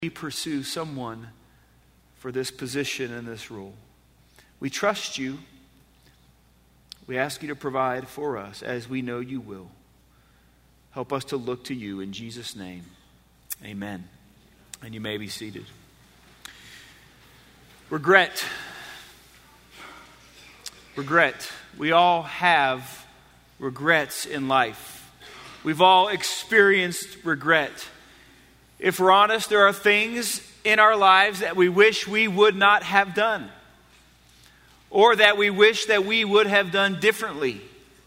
we pursue someone for this position and this role. We trust you. We ask you to provide for us as we know you will. Help us to look to you in Jesus' name. Amen. And you may be seated. Regret. Regret. We all have regrets in life. We've all experienced regret. If we're honest, there are things in our lives that we wish we would not have done, or that we wish that we would have done differently,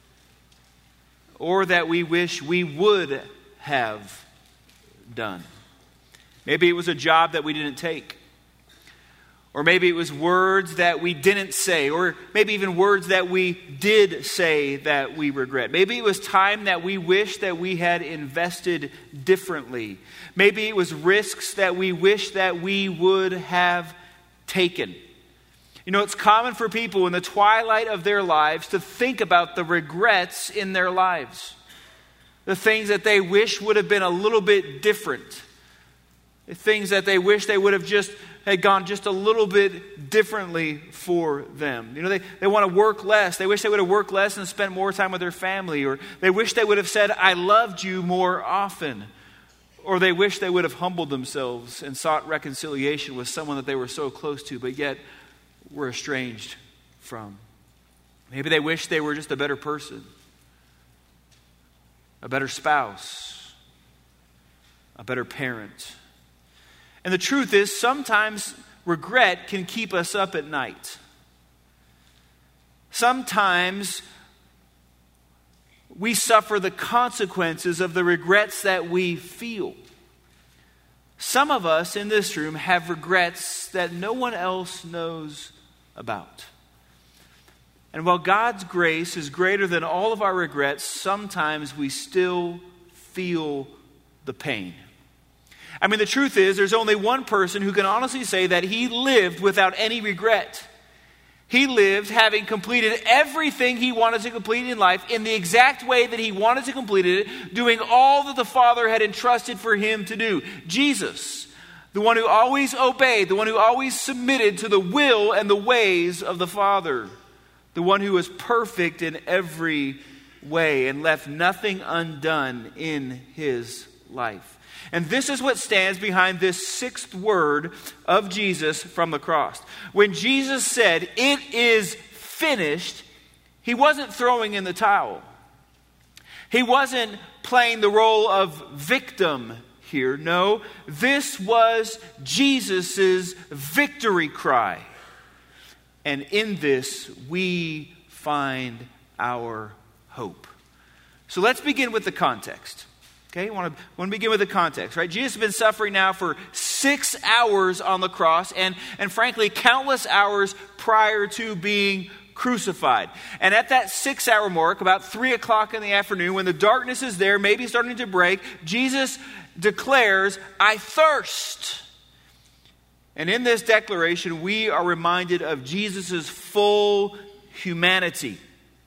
or that we wish we would have done. Maybe it was a job that we didn't take. Or maybe it was words that we didn't say. Or maybe even words that we did say that we regret. Maybe it was time that we wish that we had invested differently. Maybe it was risks that we wish that we would have taken. You know, it's common for people in the twilight of their lives to think about the regrets in their lives. The things that they wish would have been a little bit different. The things that they wish they would have had gone just a little bit differently for them. You know, they want to work less. They wish they would have worked less and spent more time with their family. Or they wish they would have said, I loved you more often. Or they wish they would have humbled themselves and sought reconciliation with someone that they were so close to, but yet were estranged from. Maybe they wish they were just a better person, a better spouse, a better parent. And the truth is, sometimes regret can keep us up at night. Sometimes we suffer the consequences of the regrets that we feel. Some of us in this room have regrets that no one else knows about. And while God's grace is greater than all of our regrets, sometimes we still feel the pain. I mean, the truth is, there's only one person who can honestly say that he lived without any regret. He lived having completed everything he wanted to complete in life in the exact way that he wanted to complete it, doing all that the Father had entrusted for him to do. Jesus, the one who always obeyed, the one who always submitted to the will and the ways of the Father, the one who was perfect in every way and left nothing undone in his life. And this is what stands behind this sixth word of Jesus from the cross. When Jesus said, "It is finished," he wasn't throwing in the towel. He wasn't playing the role of victim here. No, this was Jesus' victory cry. And in this, we find our hope. So let's begin with the context. Okay, I want to begin with the context, right? Jesus has been suffering now for 6 hours on the cross and frankly, countless hours prior to being crucified. And at that 6-hour mark, about 3 o'clock in the afternoon, when the darkness is there, maybe starting to break, Jesus declares, "I thirst." And in this declaration, we are reminded of Jesus' full humanity.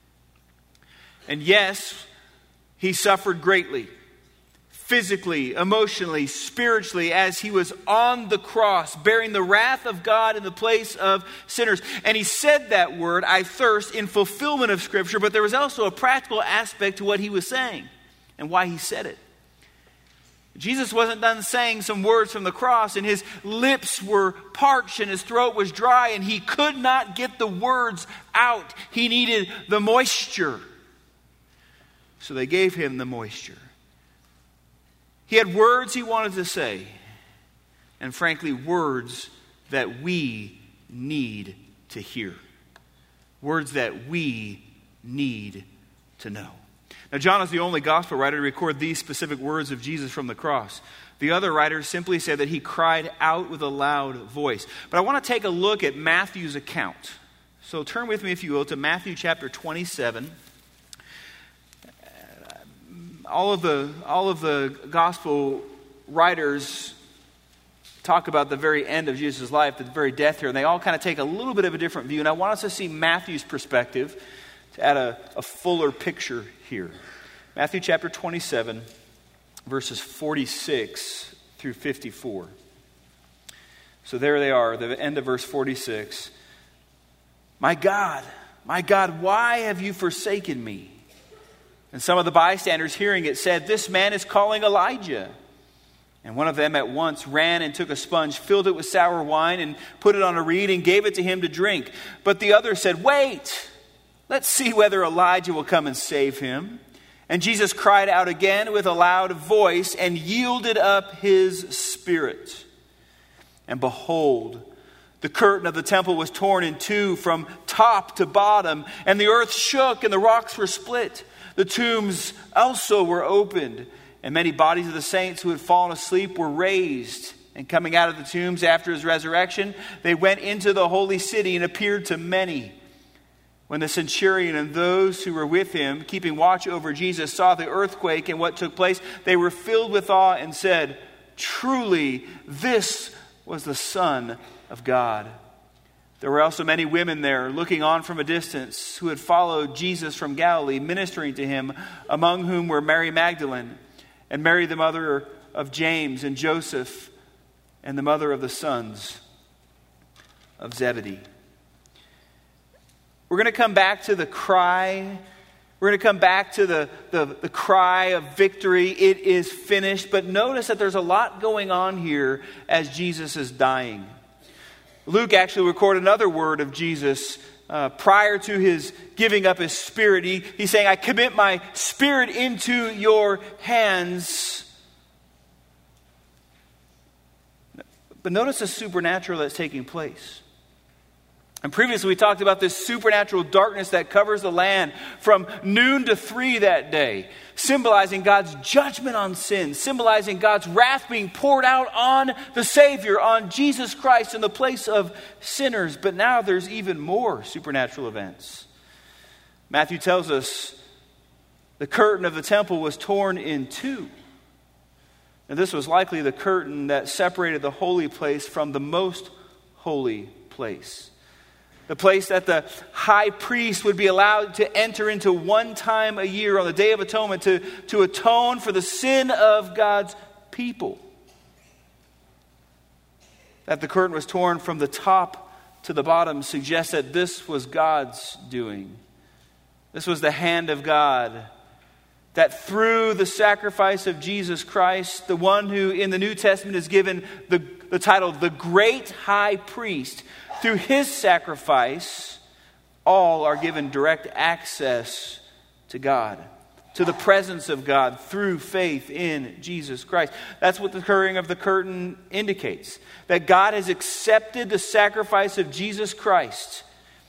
And yes, he suffered greatly. Physically, emotionally, spiritually, as he was on the cross, bearing the wrath of God in the place of sinners. And he said that word, "I thirst," in fulfillment of Scripture, but there was also a practical aspect to what he was saying and why he said it. Jesus wasn't done saying some words from the cross, and his lips were parched and his throat was dry, and he could not get the words out. He needed the moisture. So they gave him the moisture. He had words he wanted to say, and frankly, words that we need to hear. Words that we need to know. Now, John is the only gospel writer to record these specific words of Jesus from the cross. The other writers simply say that he cried out with a loud voice. But I want to take a look at Matthew's account. So turn with me, if you will, to Matthew chapter 27. All of the gospel writers talk about the very end of Jesus' life, the very death here, and they all kind of take a little bit of a different view. And I want us to see Matthew's perspective to add a fuller picture here. Matthew chapter 27, verses 46 through 54. So there they are, the end of verse 46. My God, why have you forsaken me? And some of the bystanders hearing it said, this man is calling Elijah. And one of them at once ran and took a sponge, filled it with sour wine, and put it on a reed and gave it to him to drink. But the other said, wait, let's see whether Elijah will come and save him. And Jesus cried out again with a loud voice and yielded up his spirit. And behold, the curtain of the temple was torn in two from top to bottom, and the earth shook and the rocks were split. The tombs also were opened, and many bodies of the saints who had fallen asleep were raised. And coming out of the tombs after his resurrection, they went into the holy city and appeared to many. When the centurion and those who were with him, keeping watch over Jesus, saw the earthquake and what took place, they were filled with awe and said, truly, this was the Son of God. There were also many women there, looking on from a distance, who had followed Jesus from Galilee, ministering to him, among whom were Mary Magdalene, and Mary the mother of James and Joseph, and the mother of the sons of Zebedee. We're going to come back to the cry. We're going to come back to the cry of victory. It is finished. But notice that there's a lot going on here as Jesus is dying. Luke actually recorded another word of Jesus prior to his giving up his spirit. He's saying, I commit my spirit into your hands. But notice the supernatural that's taking place. And previously we talked about this supernatural darkness that covers the land from noon to 3 that day, symbolizing God's judgment on sin, symbolizing God's wrath being poured out on the Savior, on Jesus Christ in the place of sinners. But now there's even more supernatural events. Matthew tells us the curtain of the temple was torn in two. And this was likely the curtain that separated the holy place from the most holy place. The place that the high priest would be allowed to enter into one time a year on the Day of Atonement to atone for the sin of God's people. That the curtain was torn from the top to the bottom suggests that this was God's doing. This was the hand of God. That through the sacrifice of Jesus Christ, the one who in the New Testament is given the title, the Great High Priest, through his sacrifice, all are given direct access to God, to the presence of God through faith in Jesus Christ. That's what the tearing of the curtain indicates. That God has accepted the sacrifice of Jesus Christ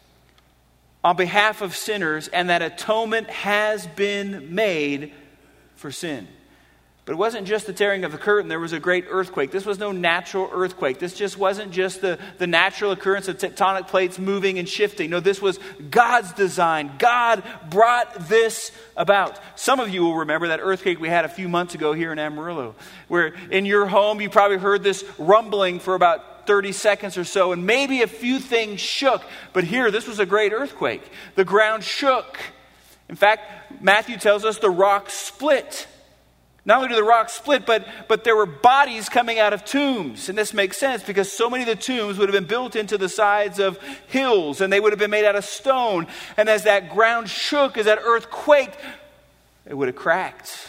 on behalf of sinners, and that atonement has been made for sin. But it wasn't just the tearing of the curtain. There was a great earthquake. This was no natural earthquake. This just wasn't just the natural occurrence of tectonic plates moving and shifting. No, this was God's design. God brought this about. Some of you will remember that earthquake we had a few months ago here in Amarillo, where in your home you probably heard this rumbling for about 30 seconds or so, and maybe a few things shook. But here, this was a great earthquake. The ground shook. In fact, Matthew tells us the rock split. Not only did the rock split, but there were bodies coming out of tombs. And this makes sense because so many of the tombs would have been built into the sides of hills, and they would have been made out of stone. And as that ground shook, as that earth quaked, it would have cracked.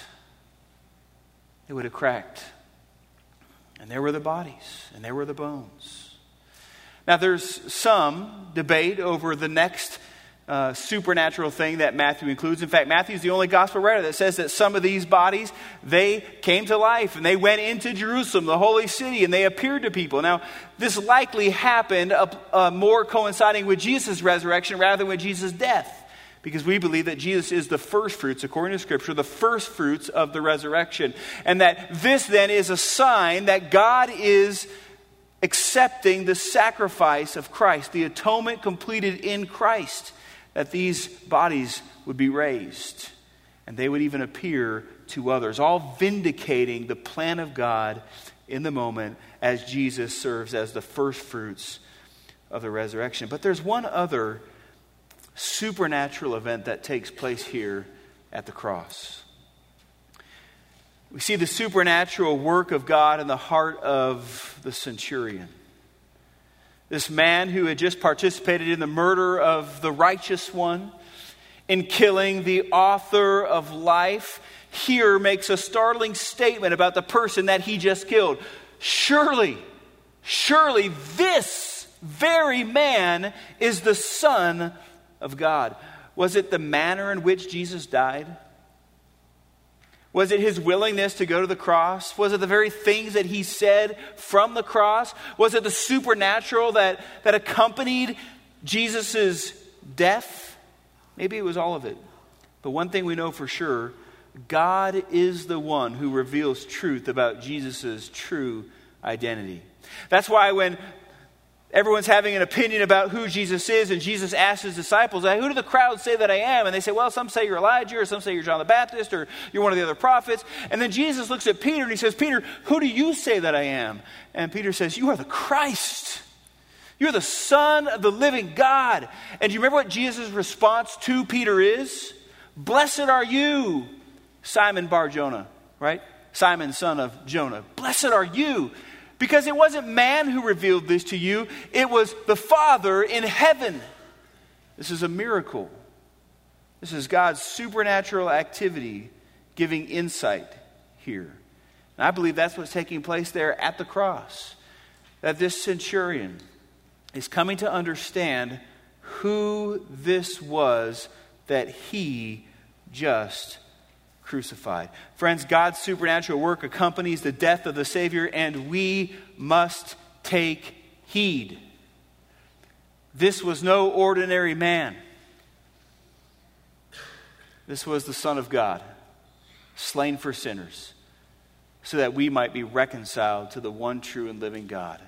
It would have cracked. And there were the bodies, and there were the bones. Now there's some debate over the next supernatural thing that Matthew includes. In fact, Matthew's the only gospel writer that says that some of these bodies, they came to life and they went into Jerusalem, the holy city, and they appeared to people. Now, this likely happened more coinciding with Jesus' resurrection rather than with Jesus' death, because we believe that Jesus is the first fruits, according to Scripture, the first fruits of the resurrection. And that this then is a sign that God is accepting the sacrifice of Christ, the atonement completed in Christ, that these bodies would be raised and they would even appear to others, all vindicating the plan of God in the moment as Jesus serves as the first fruits of the resurrection. But there's one other supernatural event that takes place here at the cross. We see the supernatural work of God in the heart of the centurion. This man who had just participated in the murder of the righteous one, in killing the author of life, here makes a startling statement about the person that he just killed. Surely this very man is the Son of God. Was it the manner in which Jesus died? Was it his willingness to go to the cross? Was it the very things that he said from the cross? Was it the supernatural that accompanied Jesus' death? Maybe it was all of it. But one thing we know for sure, God is the one who reveals truth about Jesus' true identity. That's why when everyone's having an opinion about who Jesus is, and Jesus asks his disciples, who do the crowd say that I am? And they say, well, some say you're Elijah, or some say you're John the Baptist, or you're one of the other prophets. And then Jesus looks at Peter and he says, Peter, who do you say that I am? And Peter says, you are the Christ. You're the Son of the living God. And do you remember what Jesus' response to Peter is? Blessed are you, Simon Bar-Jonah, right? Simon, son of Jonah. Blessed are you. Because it wasn't man who revealed this to you. It was the Father in heaven. This is a miracle. This is God's supernatural activity giving insight here. And I believe that's what's taking place there at the cross. That this centurion is coming to understand who this was that he just crucified. Friends, God's supernatural work accompanies the death of the Savior, and we must take heed. This was no ordinary man. This was the Son of God, slain for sinners, so that we might be reconciled to the one true and living God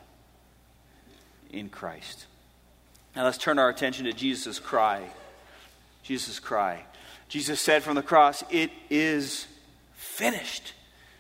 in Christ. Now let's turn our attention to Jesus' cry. Jesus' cry. Jesus said from the cross, it is finished.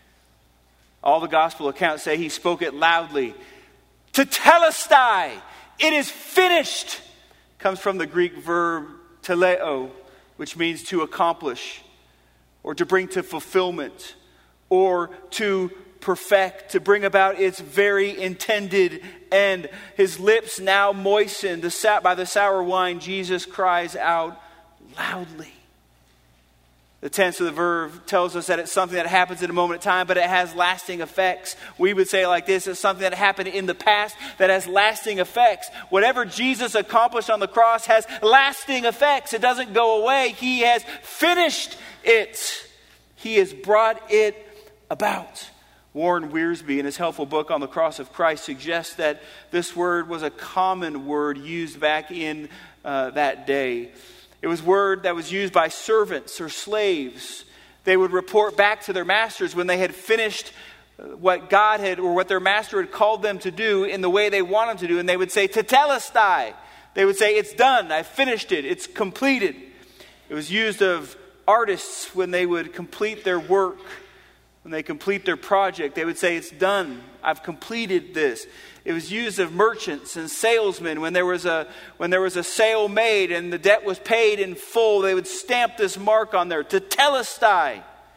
All the gospel accounts say he spoke it loudly. Tetelestai, it is finished, comes from the Greek verb teleo, which means to accomplish, or to bring to fulfillment, or to perfect, to bring about its very intended end. His lips now moistened by the sour wine, Jesus cries out loudly. The tense of the verb tells us that it's something that happens in a moment of time, but it has lasting effects. We would say it like this: it's something that happened in the past that has lasting effects. Whatever Jesus accomplished on the cross has lasting effects. It doesn't go away. He has finished it. He has brought it about. Warren Wiersbe, in his helpful book on the cross of Christ, suggests that this word was a common word used back in that day. It was a word that was used by servants or slaves. They would report back to their masters when they had finished what God had, or what their master had called them to do in the way they wanted to do. And they would say, tetelestai. They would say, it's done. I finished it. It's completed. It was used of artists when they would complete their work. When they complete their project, they would say, it's done. I've completed this. It was used of merchants and salesmen when there was a sale made and the debt was paid in full. They would stamp this mark on there, tetelestai,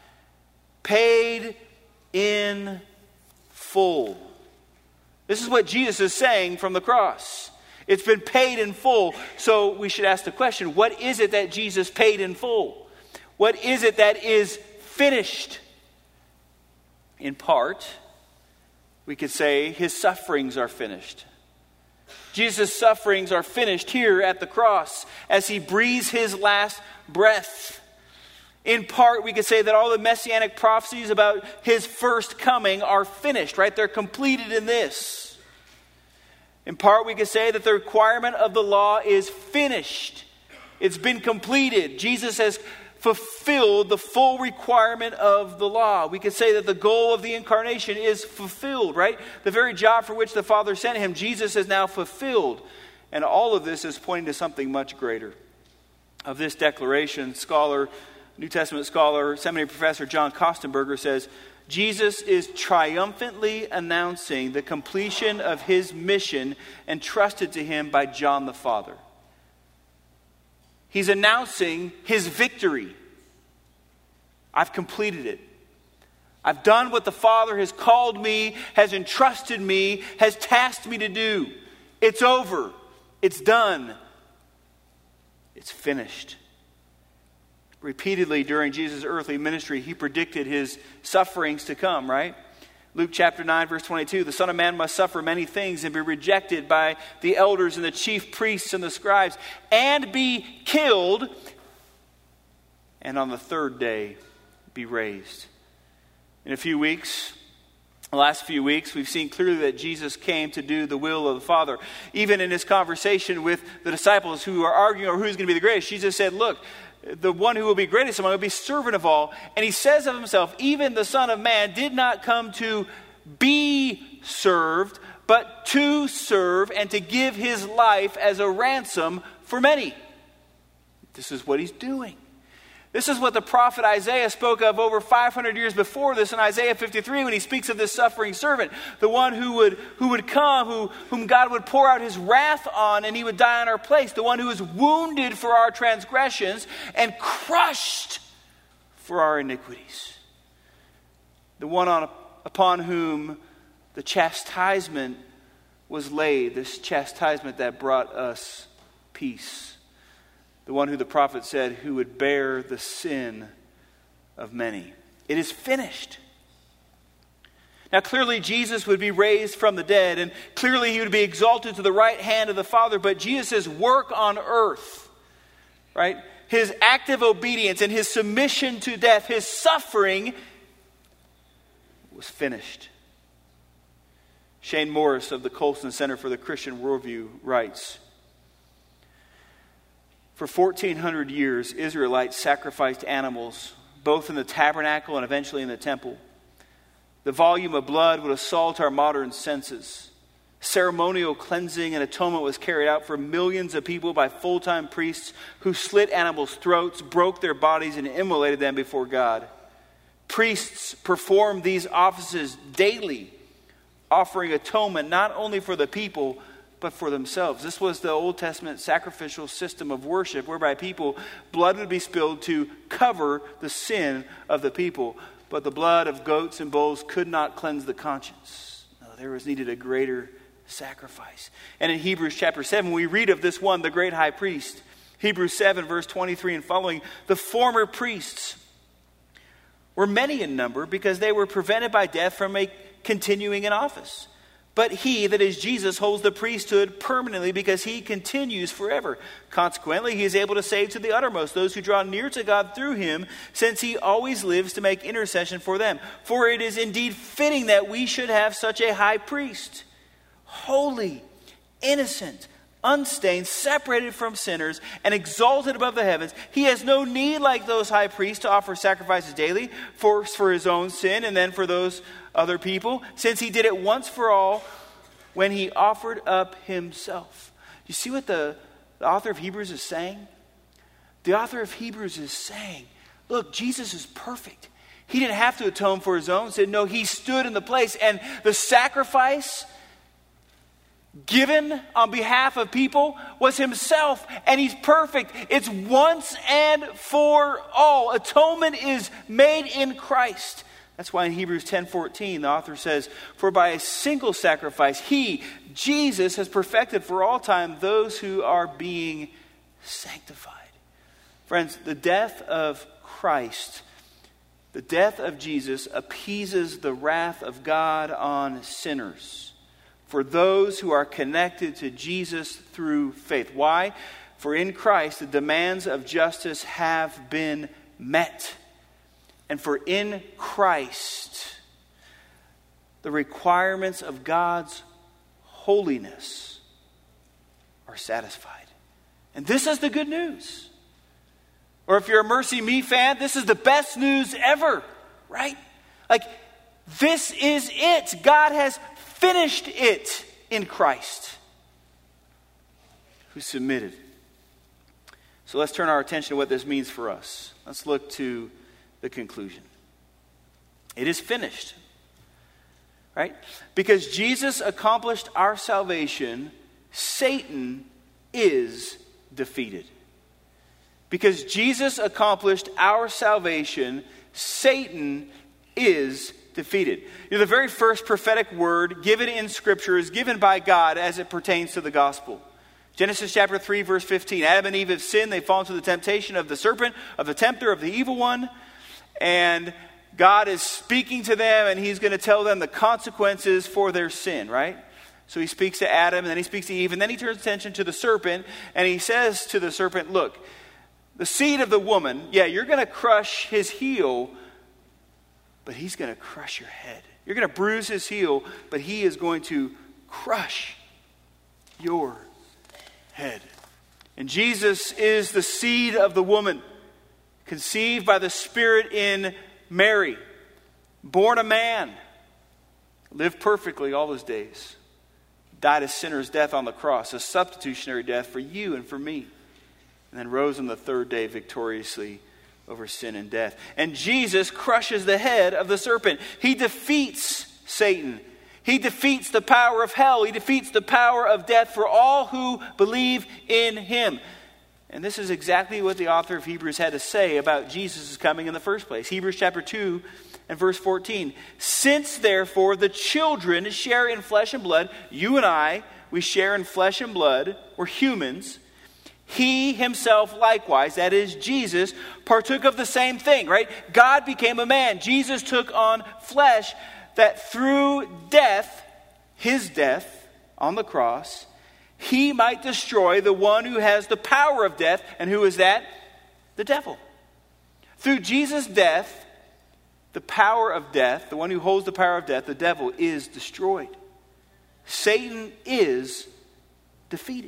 paid in full. This is what Jesus is saying from the cross. It's been paid in full. So we should ask the question, what is it that Jesus paid in full? What is it that is finished? In part, we could say his sufferings are finished. Jesus' sufferings are finished here at the cross as he breathes his last breath. In part, we could say that all the messianic prophecies about his first coming are finished, right? They're completed in this. In part, we could say that the requirement of the law is finished. It's been completed. Jesus has fulfilled the full requirement of the law. We could say that the goal of the incarnation is fulfilled, right? The very job for which the Father sent him, Jesus has now fulfilled. And all of this is pointing to something much greater. Of this declaration, New Testament scholar, seminary professor John Kostenberger says, Jesus is triumphantly announcing the completion of his mission entrusted to him by John the Father. He's announcing his victory. I've completed it. I've done what the Father has called me, has entrusted me, has tasked me to do. It's over. It's done. It's finished. Repeatedly during Jesus' earthly ministry, he predicted his sufferings to come, right? Luke chapter 9, verse 22, the Son of Man must suffer many things and be rejected by the elders and the chief priests and the scribes and be killed, and on the third day be raised. In a few weeks, the last few weeks, we've seen clearly that Jesus came to do the will of the Father. Even in his conversation with the disciples who are arguing over who's going to be the greatest, Jesus said, look, the one who will be greatest among will be servant of all. And he says of himself, even the Son of Man did not come to be served, but to serve and to give his life as a ransom for many. This is what he's doing. This is what the prophet Isaiah spoke of over 500 years before this in Isaiah 53 when he speaks of this suffering servant, the one who would come, whom God would pour out his wrath on and he would die in our place, the one who was wounded for our transgressions and crushed for our iniquities, the one upon whom the chastisement was laid, this chastisement that brought us peace. The one who the prophet said, who would bear the sin of many. It is finished. Now clearly Jesus would be raised from the dead, and clearly he would be exalted to the right hand of the Father, but Jesus' work on earth, right? His active obedience and his submission to death, his suffering, was finished. Shane Morris of the Colson Center for the Christian Worldview writes, for 1,400 years, Israelites sacrificed animals, both in the tabernacle and eventually in the temple. The volume of blood would assault our modern senses. Ceremonial cleansing and atonement was carried out for millions of people by full-time priests who slit animals' throats, broke their bodies, and immolated them before God. Priests performed these offices daily, offering atonement not only for the people, but for themselves. This was the Old Testament sacrificial system of worship whereby blood would be spilled to cover the sin of the people. But the blood of goats and bulls could not cleanse the conscience. No, there was needed a greater sacrifice. And in Hebrews chapter 7, we read of this one, the great high priest. Hebrews 7, verse 23 and following, the former priests were many in number because they were prevented by death from continuing in office. But he, that is Jesus, holds the priesthood permanently because he continues forever. Consequently, he is able to save to the uttermost those who draw near to God through him, since he always lives to make intercession for them. For it is indeed fitting that we should have such a high priest, holy, innocent, unstained, separated from sinners, and exalted above the heavens. He has no need, like those high priests, to offer sacrifices daily, first for his own sin and then for those other people, since he did it once for all when he offered up himself. You see what the author of Hebrews is saying? The author of Hebrews is saying, look, Jesus is perfect. He didn't have to atone for his own sin. No, he stood in the place, and the sacrifice given on behalf of people was himself, and he's perfect. It's once and for all. Atonement is made in Christ. That's why in Hebrews 10:14, the author says, for by a single sacrifice, he, Jesus, has perfected for all time those who are being sanctified. Friends, the death of Christ, the death of Jesus, appeases the wrath of God on sinners, for those who are connected to Jesus through faith. Why? For in Christ, the demands of justice have been met. And for in Christ, the requirements of God's holiness are satisfied. And this is the good news. Or if you're a Mercy Me fan, this is the best news ever, right? Like, this is it. God has finished it in Christ, who submitted. So let's turn our attention to what this means for us. Let's look to the conclusion. It is finished, right? Because Jesus accomplished our salvation, Satan is defeated. Because Jesus accomplished our salvation, Satan is defeated. You know, the very first prophetic word given in Scripture is given by God as it pertains to the gospel. Genesis chapter 3, verse 15. Adam and Eve have sinned. They fall into the temptation of the serpent, of the tempter, of the evil one. And God is speaking to them, and he's going to tell them the consequences for their sin, right? So he speaks to Adam, and then he speaks to Eve, and then he turns attention to the serpent, and he says to the serpent, look, the seed of the woman, yeah, you're going to crush his heel, but he's going to crush your head. You're going to bruise his heel, but he is going to crush your head. And Jesus is the seed of the woman, conceived by the Spirit in Mary, born a man, lived perfectly all his days, died a sinner's death on the cross, a substitutionary death for you and for me, and then rose on the third day victoriously over sin and death. And Jesus crushes the head of the serpent. He defeats Satan. He defeats the power of hell. He defeats the power of death for all who believe in him. And this is exactly what the author of Hebrews had to say about Jesus' coming in the first place. Hebrews chapter 2 and verse 14. Since therefore the children share in flesh and blood, you and I, we share in flesh and blood, we're humans. He himself likewise, that is Jesus, partook of the same thing, right? God became a man. Jesus took on flesh, that through death, his death on the cross, he might destroy the one who has the power of death. And who is that? The devil. Through Jesus' death, the power of death, the one who holds the power of death, the devil, is destroyed. Satan is defeated.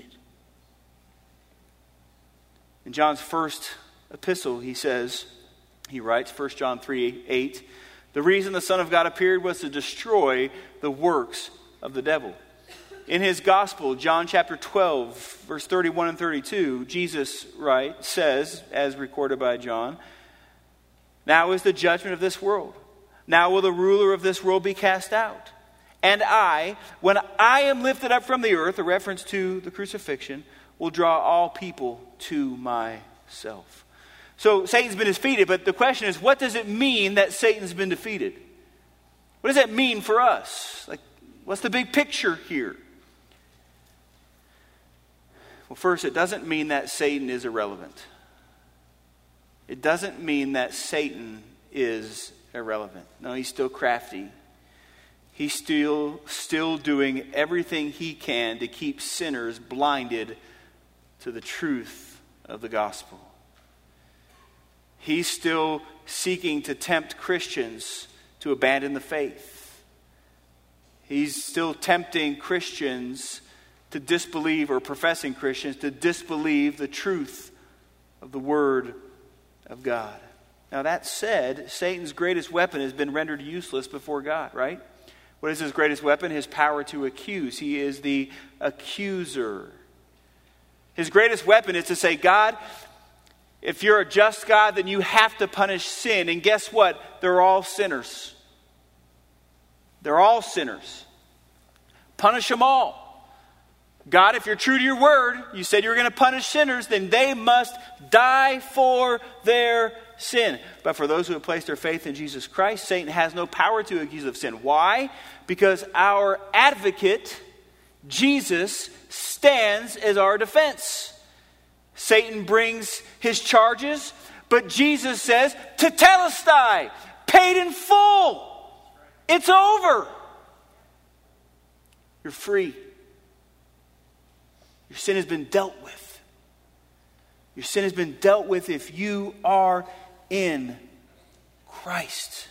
In John's first epistle, he writes, 1 John 3:8, the reason the Son of God appeared was to destroy the works of the devil. In his gospel, John chapter 12, verse 31 and 32, Jesus says, as recorded by John, now is the judgment of this world. Now will the ruler of this world be cast out. And I, when I am lifted up from the earth, a reference to the crucifixion, will draw all people to myself. So Satan's been defeated, but the question is, what does it mean that Satan's been defeated? What does that mean for us? Like, what's the big picture here? Well, first, it doesn't mean that Satan is irrelevant. It doesn't mean that Satan is irrelevant. No, he's still crafty. He's still doing everything he can to keep sinners blinded to the truth of the gospel. He's still seeking to tempt Christians to abandon the faith. He's still tempting Christians to disbelieve, or professing Christians to disbelieve the truth of the Word of God. Now that said, Satan's greatest weapon has been rendered useless before God, right? What is his greatest weapon? His power to accuse. He is the accuser. His greatest weapon is to say, God, if you're a just God, then you have to punish sin. And guess what? They're all sinners. They're all sinners. Punish them all. God, if you're true to your word, you said you were going to punish sinners, then they must die for their sin. But for those who have placed their faith in Jesus Christ, Satan has no power to accuse of sin. Why? Because our advocate, Jesus, stands as our defense. Satan brings his charges, but Jesus says, tetelestai, paid in full. It's over. You're free. Your sin has been dealt with. Your sin has been dealt with if you are in Christ.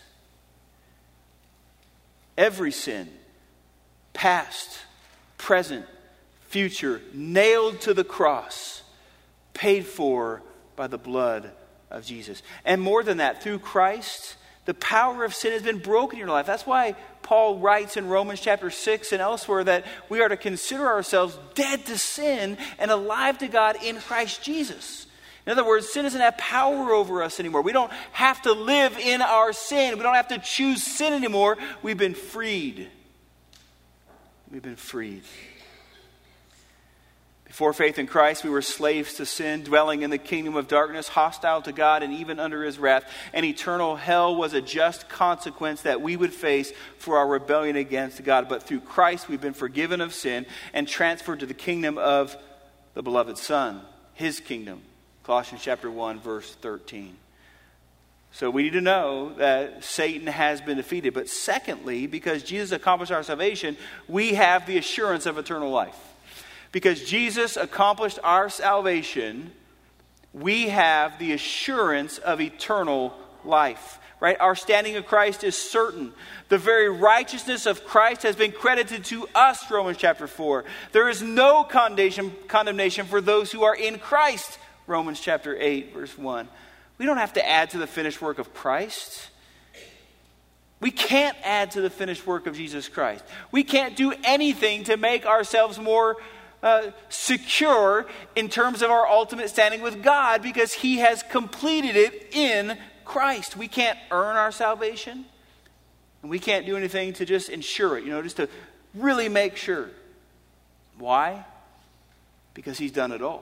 Every sin, past, present, future, nailed to the cross, paid for by the blood of Jesus. And more than that, through Christ, the power of sin has been broken in your life. That's why Paul writes in Romans chapter 6 and elsewhere that we are to consider ourselves dead to sin and alive to God in Christ Jesus. In other words, sin doesn't have power over us anymore. We don't have to live in our sin. We don't have to choose sin anymore. We've been freed. We've been freed. Before faith in Christ, we were slaves to sin, dwelling in the kingdom of darkness, hostile to God and even under his wrath. And eternal hell was a just consequence that we would face for our rebellion against God. But through Christ, we've been forgiven of sin and transferred to the kingdom of the beloved Son, his kingdom. Colossians chapter 1, verse 13. So we need to know that Satan has been defeated. But secondly, because Jesus accomplished our salvation, we have the assurance of eternal life. Because Jesus accomplished our salvation, we have the assurance of eternal life. Right? Our standing in Christ is certain. The very righteousness of Christ has been credited to us, Romans chapter 4. There is no condemnation for those who are in Christ, Romans chapter 8, verse 1. We don't have to add to the finished work of Christ. We can't add to the finished work of Jesus Christ. We can't do anything to make ourselves more secure in terms of our ultimate standing with God, because he has completed it in Christ. We can't earn our salvation, and we can't do anything to just ensure it, just to really make sure. Why? Because he's done it all.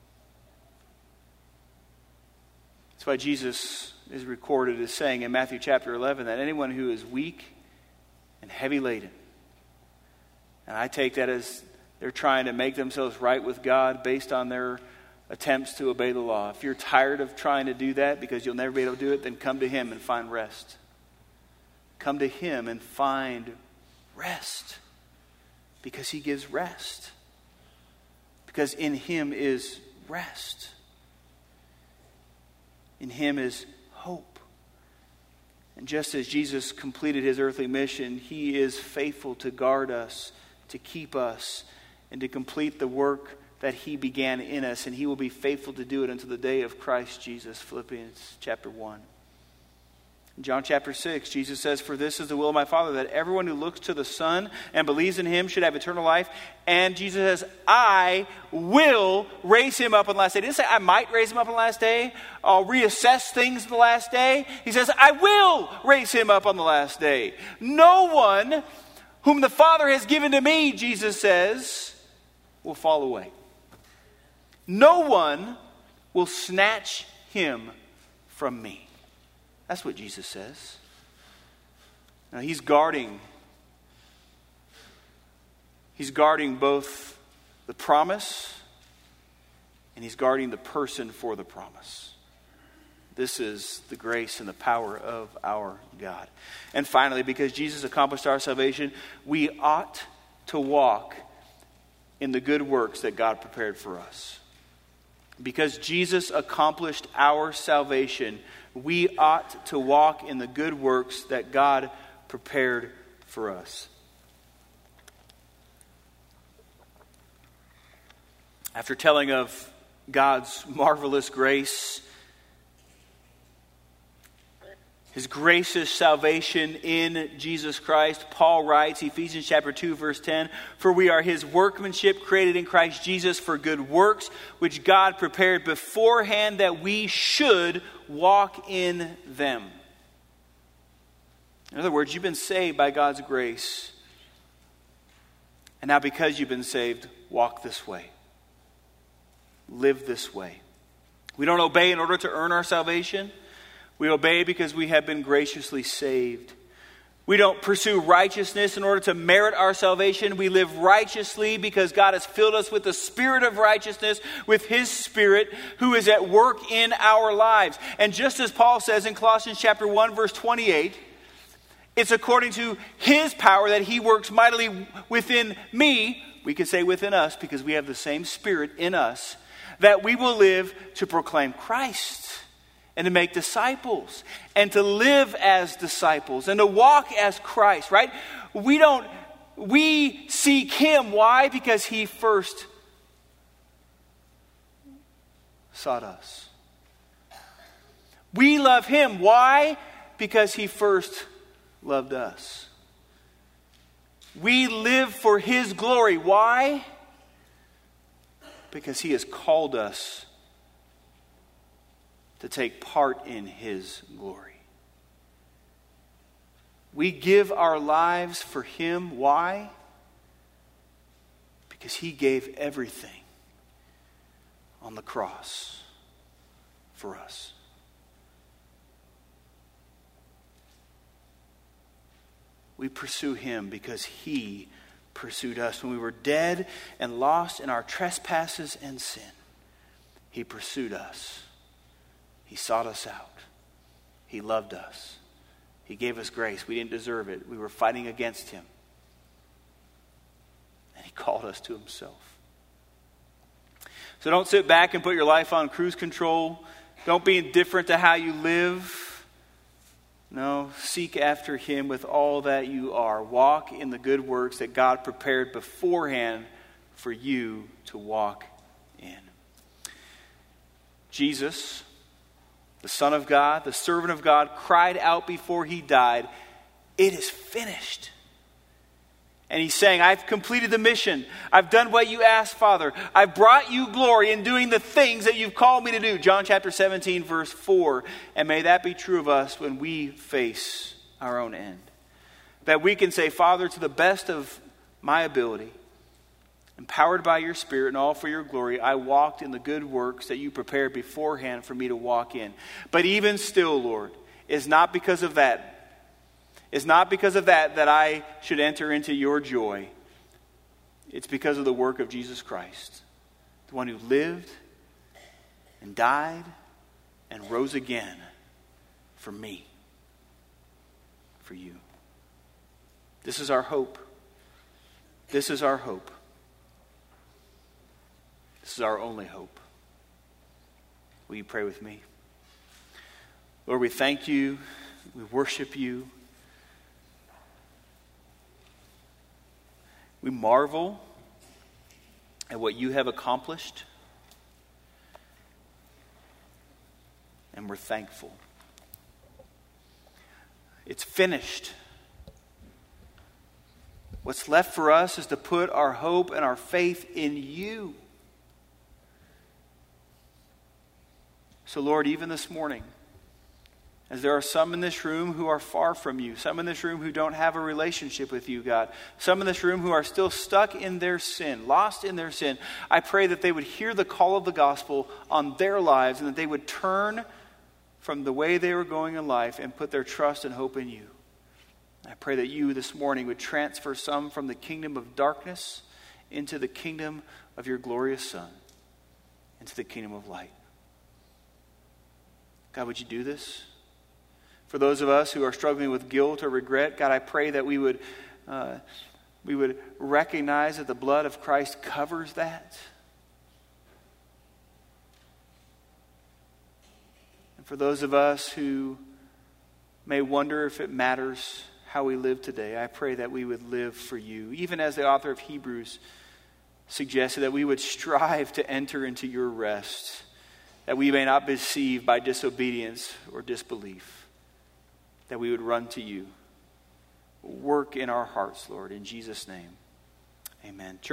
That's why Jesus is recorded as saying in Matthew chapter 11 that anyone who is weak and heavy laden, and I take that as they're trying to make themselves right with God based on their attempts to obey the law. If you're tired of trying to do that because you'll never be able to do it, then come to him and find rest. Come to him and find rest, because he gives rest. Because in him is rest. In him is hope. And just as Jesus completed his earthly mission, he is faithful to guard us, to keep us, and to complete the work that he began in us. And he will be faithful to do it until the day of Christ Jesus. Philippians chapter 1. In John chapter 6, Jesus says, "For this is the will of my Father, that everyone who looks to the Son and believes in him should have eternal life." And Jesus says, "I will raise him up on the last day." He didn't say, "I might raise him up on the last day. I'll reassess things on the last day." He says, "I will raise him up on the last day. No one whom the Father has given to me," Jesus says, "will fall away. No one will snatch him from me." That's what Jesus says. Now he's guarding both the promise and he's guarding the person for the promise. This is the grace and the power of our God. And finally, because Jesus accomplished our salvation, we ought to walk in the good works that God prepared for us. Because Jesus accomplished our salvation, we ought to walk in the good works that God prepared for us. After telling of God's marvelous grace, his gracious salvation in Jesus Christ, Paul writes, Ephesians chapter 2, verse 10, "For we are his workmanship, created in Christ Jesus for good works, which God prepared beforehand that we should walk in them." In other words, you've been saved by God's grace. And now because you've been saved, walk this way. Live this way. We don't obey in order to earn our salvation. We obey because we have been graciously saved. We don't pursue righteousness in order to merit our salvation. We live righteously because God has filled us with the Spirit of righteousness, with his Spirit who is at work in our lives. And just as Paul says in Colossians chapter 1, verse 28, it's according to his power that he works mightily within me, we could say within us because we have the same Spirit in us, that we will live to proclaim Christ. And to make disciples. And to live as disciples. And to walk as Christ, right? We seek him. Why? Because he first sought us. We love him. Why? Because he first loved us. We live for his glory. Why? Because he has called us to take part in his glory. We give our lives for him. Why? Because he gave everything on the cross for us. We pursue him because he pursued us. When we were dead and lost in our trespasses and sin, he pursued us. He sought us out. He loved us. He gave us grace. We didn't deserve it. We were fighting against him. And he called us to himself. So don't sit back and put your life on cruise control. Don't be indifferent to how you live. No, seek after him with all that you are. Walk in the good works that God prepared beforehand for you to walk in. Jesus, the Son of God, the servant of God, cried out before he died, "It is finished." And he's saying, I've completed the mission. I've done what you asked, Father. I've brought you glory in doing the things that you've called me to do. John chapter 17, verse 4. And may that be true of us when we face our own end. That we can say, Father, to the best of my ability, empowered by your Spirit and all for your glory, I walked in the good works that you prepared beforehand for me to walk in. But even still, Lord, it's not because of that. It's not because of that I should enter into your joy. It's because of the work of Jesus Christ, the one who lived and died and rose again for me, for you. This is our hope. This is our hope. This is our only hope. Will you pray with me? Lord, we thank you. We worship you. We marvel at what you have accomplished. And we're thankful. It's finished. What's left for us is to put our hope and our faith in you. So, Lord, even this morning, as there are some in this room who are far from you, some in this room who don't have a relationship with you, God, some in this room who are still stuck in their sin, lost in their sin, I pray that they would hear the call of the gospel on their lives and that they would turn from the way they were going in life and put their trust and hope in you. I pray that you this morning would transfer some from the kingdom of darkness into the kingdom of your glorious Son, into the kingdom of light. God, would you do this? For those of us who are struggling with guilt or regret, God, I pray that we would recognize that the blood of Christ covers that. And for those of us who may wonder if it matters how we live today, I pray that we would live for you. Even as the author of Hebrews suggested, that we would strive to enter into your rest, that we may not be deceived by disobedience or disbelief. That we would run to you. Work in our hearts, Lord, in Jesus' name. Amen.